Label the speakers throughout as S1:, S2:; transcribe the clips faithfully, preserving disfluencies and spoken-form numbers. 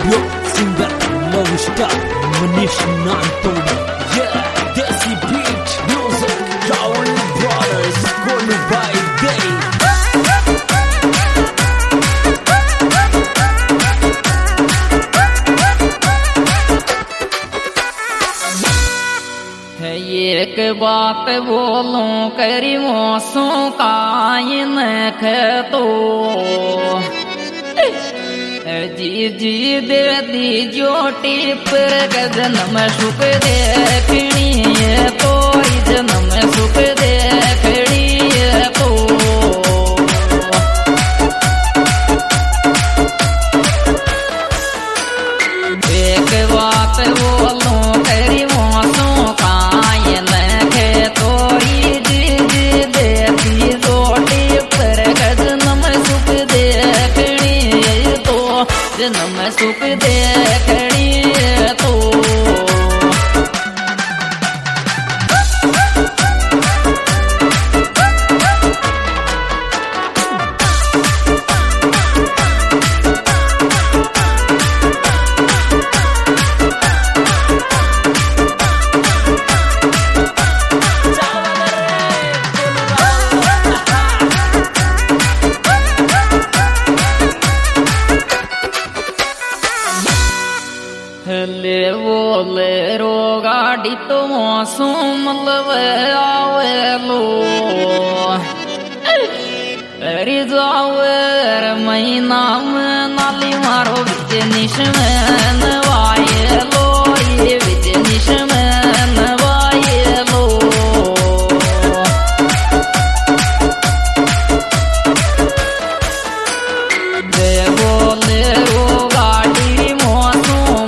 S1: Yo, singer, love star, Manish Nantoni. Yeah, Desi Beat, music, Cowley Brothers, gonna by day.
S2: एक बात बोलूं करी मौसों का नख तो जी जी दे दी जोटी पर जन्म सुख देखनी है तो जन्म सुख देखनी है तो एक बात बोलूं करी मौसों का जन्म सुख देखनी तो ले वो ले रो गाड़ी तो मौसम लवे आवे लो अरे जावे महीना में नाली मारो बिच निश में नवाए लो ये बिच निश में नवाए लो ले वो ले रो गाड़ी मौसम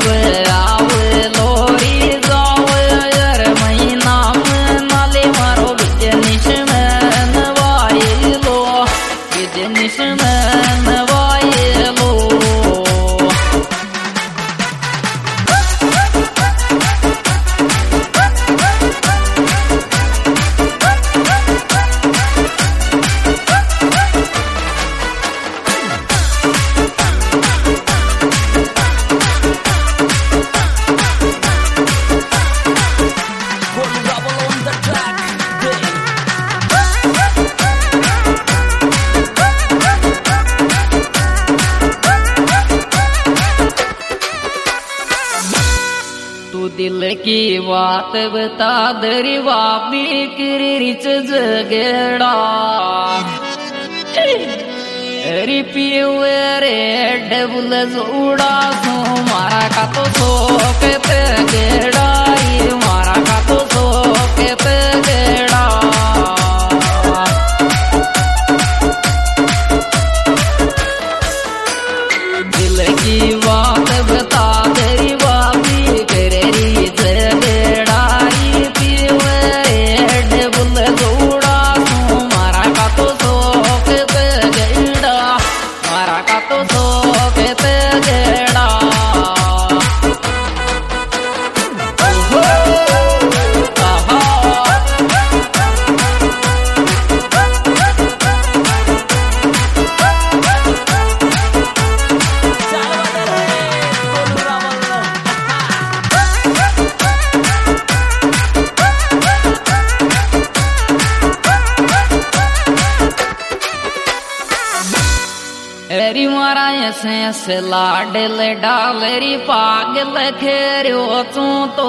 S2: दिल की बात बता दरी बाबी किरिच जगेड़ा अरे पिए रे डबल जोड़ा सो मारा का तो सो के पे गेड़ा ये मारा का तो सो के पे गेड़ा दिल की बात बता दरी बाबी री मारा ऐसे लाडल डालरी पागल खेरो तू तो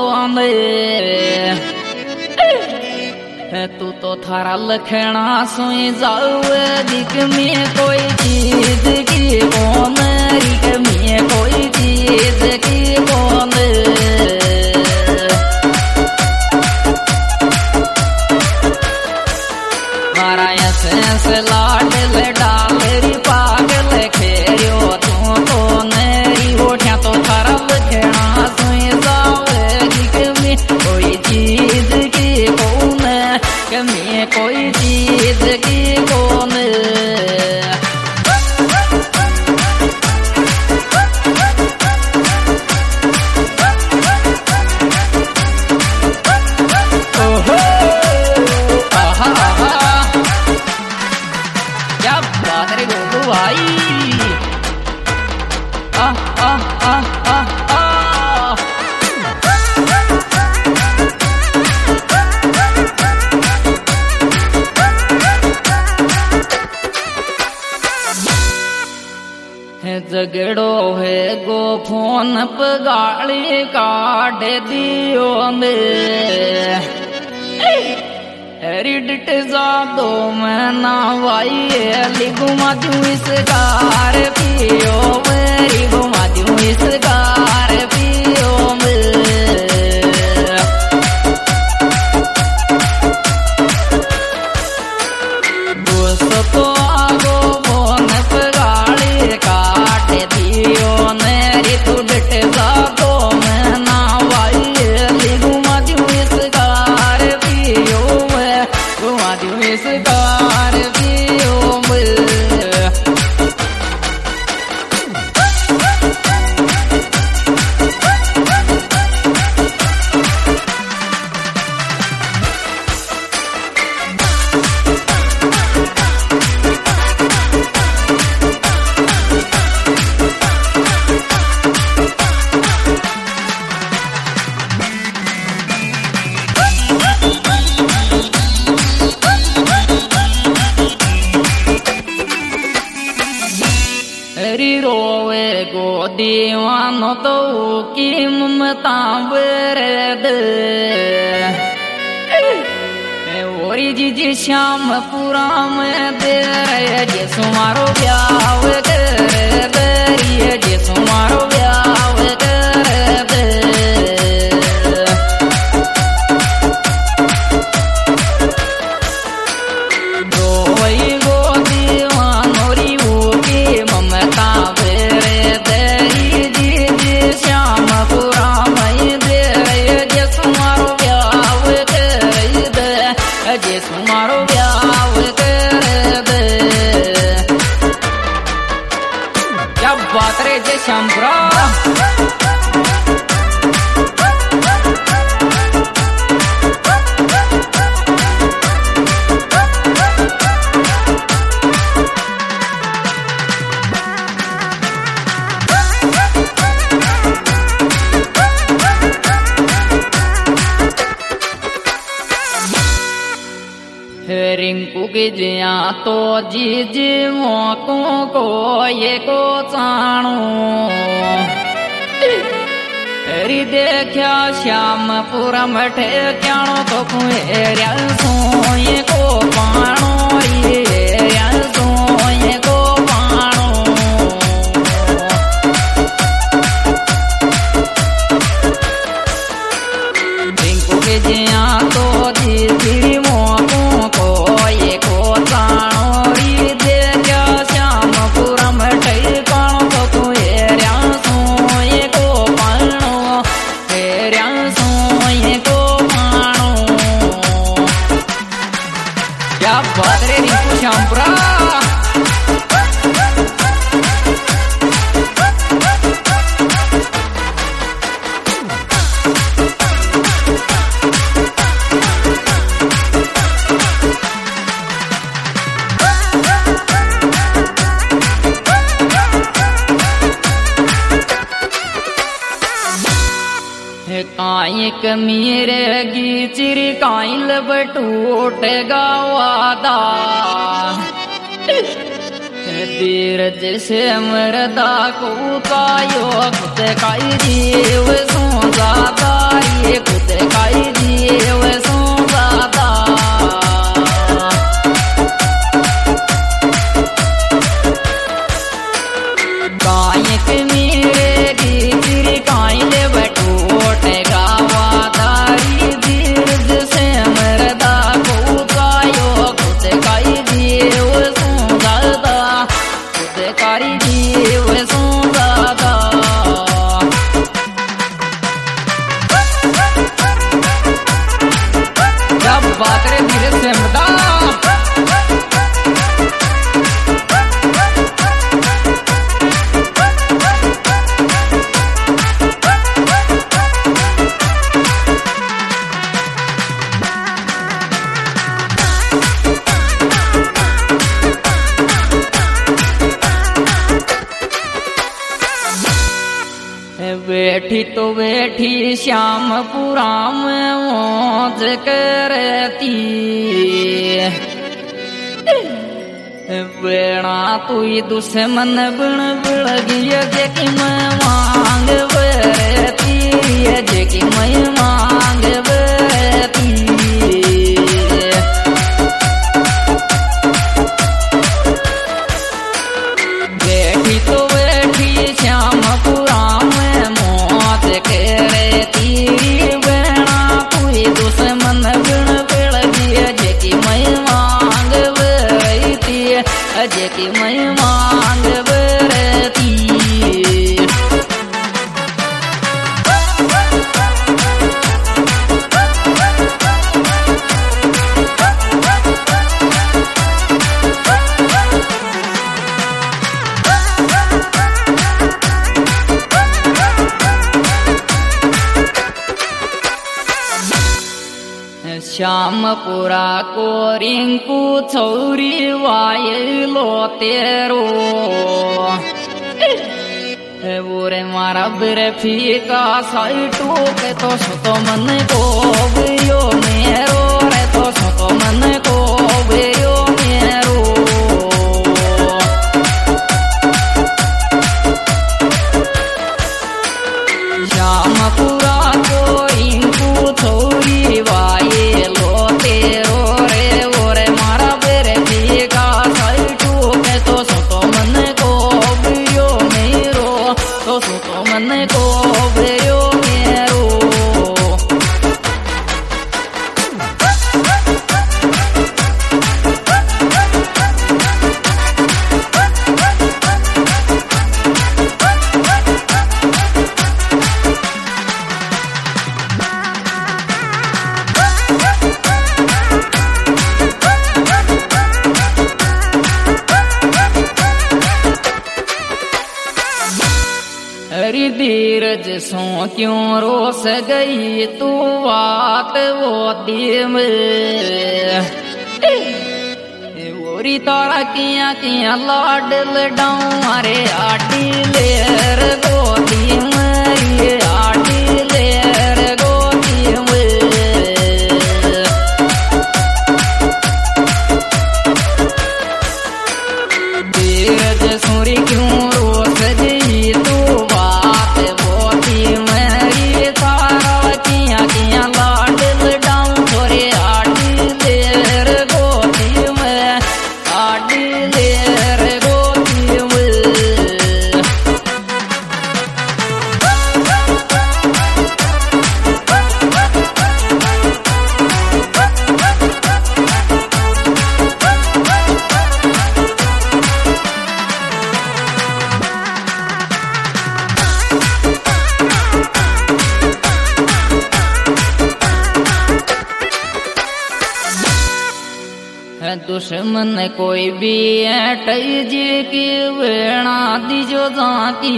S2: तू तो थारा लखना सोई जाऊ दिख में कोई चीज की कौन रिक में कोई चीज की कौन मारा ऐसे लाडल डालरी पागल खेरियो तू तो नेरी होठिया तो थारा लखना सोई जाऊ दिख में कोई चीज की कौन कमी कोई चीज की कौन ओहो आहा आहा क्या बात रे गोगो भाई आ आ झगड़ो है गो फोन पे गाली काट दियो ने रिडट जा दो मैं ना वाई अली घुमा दूं इस कार पियो मेरी घुमा दूं इस कार पियो दोस्तों आगो फोन पे गाली काट दियो मेरी तू डट जा दो मैं ना वाई अली घुमा दूं इस कार पियो घुमा दूं इस कार पियो रोवे गो दीवानो तो की ममता बेरद ओरी जीजी श्याम पूरा में दे रहे जे सुमारो ब्याह कर दरिए जे सुमारो ब्याह कर दे रोई गो दीवानो री वो की ममता सुमारो ब्याह कर दे क्या बात रे जय श्यामपुरा रिंकू के जिया तो जी जी मोकों को ये को चाणो री देखा श्यामपुरा मठे क्याणो तो कुएरिया सो ये को पाणो ये सो ये को पाणो रिंकू के जिया तो जी जी मोकों को ये को चाणो री देखा श्यामपुरा मठे क्याणो तो कुएरिया सो ये को पाणो तेरिया सो ये को पाणो क्या बात रे रिंकू श्यामपुरा काइक मेरे गीचिरी काइल बटूट गवादा धीरज से मरदा को कायो खुद काई जीव सो जादा ये खुद काई जीव सो जादा काइक मेरे गीचिरी काइल बटूट गवादारी धीरज से मरदा को कायो खुद काई जीव सो जादा खुद काई जीव सो जादा जब बात रे धीरज से मरदा बैठी तो बैठी श्यामपुरा में मौज करती बेड़ा तू ही दुश्मन बिन बिड़गिया जे की मैं मांग बेरती जे की मैं मांग बेरती बैठी तो बैठी श्यामपुरा में मौत के रहती बेड़ा तू ही दुश्मन बिन बिड़गिया जे की मैं मांग बेरती जे की मैं मांग बेरती श्यामपुरा को रिंकू छौरी वायलो तेरो बोरे मारा बिरे फीका साइटू के तो सुतो मन को बियो मेरो रे तो सुतो मन को बियो मेरो श्यामपुरा को रिंकू छौरी वाये लो तेरो रे ओरे मारा बेरे फीका साइटू के तो सुतो मन को बियो मेरो तो सुतो मन को बियो मेरो हरी धीरज सो क्यों रोस गई तू बात वो दिल ओरी तारा किया किया लाडल डाऊं अरे आटी लेर गोदी मरी आटी लेर गोदी धीरज सोरी क्यों रोस गई तू दुश्मन कोई भी ऐटई जी की वेणा दीजो जाती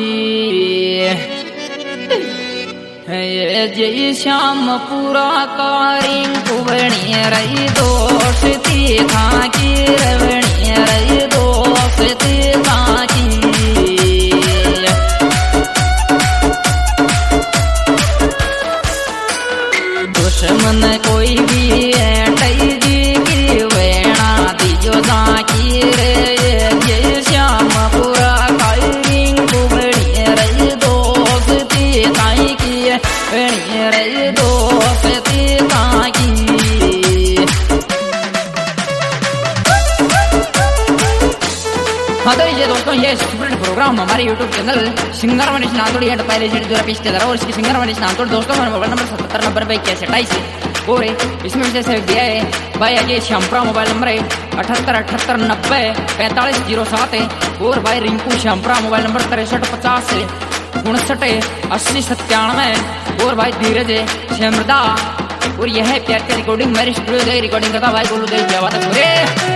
S2: ये जय श्यामपुरा कारी कुबणी रही दोषती था की रवणी रही दोषती था की दुश्मन कोई भी ऐटई जी की वेणा दीजो जाकी रे जय श्यामपुरा कारी कुबणी रही दोषती ताई की वेणी रही दोषती ताकी हाँ तो ये दोस्तों ये स्टूडेंट प्रोग्राम हमारे YouTube channel singer Manish Nathodi and पहले से जो पिछले तरह और इसकी सिंगर मनीष नाथोड़ी दोस्तों हमारे मोबाइल नंबर सत्तर नंबर पे इक्यासी अट्ठाईस और इसमें विशेष दिया है भाई अजय श्यामपुरा मोबाइल नंबर है अठहत्तर अठहत्तर नब्बे पैंतालीस जीरो सात है और भाई रिंकू श्यामपुरा मोबाइल नंबर तिरसठ पचास उनसठ अस्सी सत्तानवे और भाई धीरज श्यामृदा और यह प्यार की रिकॉर्डिंग मेरी स्टूडियो रिकॉर्डिंग करता भाई बोलू दे क्या बात है।